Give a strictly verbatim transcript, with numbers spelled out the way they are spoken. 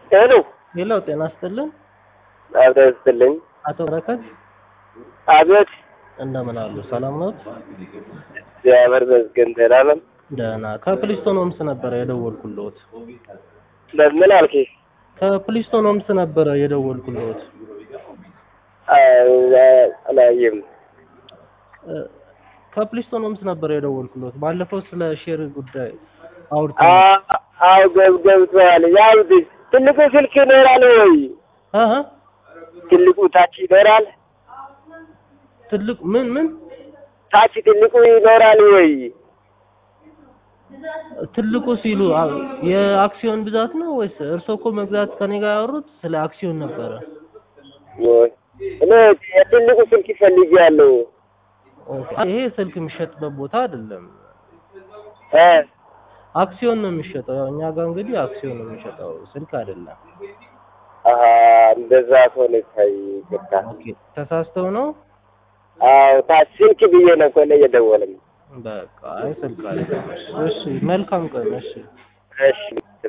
ሄሎ ሄሎ ጤና ይስጥልን። አቶ ይስጥልኝ። አቶ በረከት አቤት። እንደምን አሉ? ሰላም ነው? እግዚአብሔር ይመስገን ደህና ነን። ደህና። ከፕሊስቶን ሆምስ ነበር የደወልኩልዎት። ለምን አልኪ? ከፕሊስቶን ሆምስ ነበር የደወልኩልዎት። አላየም። ከፕሊስቶን ሆምስ ነበር የደወልኩልዎት። ባለፈው ስለ ሼር ጉዳይ አ አውርተን አው ገብገብቷል። ያው ትልቁ ስልክ ይኖራል ወይ? አሃ ትልቁ ታች ይኖራል? ትልቅ ምን ምን ታች ትልቁ ይኖራል ወይ? ትልቁ ሲሉ የአክሲዮን ብዛት ነው ወይስ እርስዎ እኮ መግዛት ከኔ ጋር ያወሩት ስለ አክሲዮን ነበረ? ወይ እኔ ትልቁ ስልክ ፈልጌያለሁ። ይሄ ስልክ የሚሸጥበት ቦታ አይደለም። እ አክሲዮን ነው የሚሸጠው። ያው እኛ ጋር እንግዲህ አክሲዮን ነው የሚሸጠው፣ ስልክ አይደለም። አሃ እንደዛ ከሆነ ታይ ገታ። ኦኬ ተሳስተው ነው? አዎ ታች ስልክ ብዬ ነው እኮ ነው የደወለኝ። በቃ አይ ስልክ አይደለም። እሺ መልካም ቀን። እሺ እሺ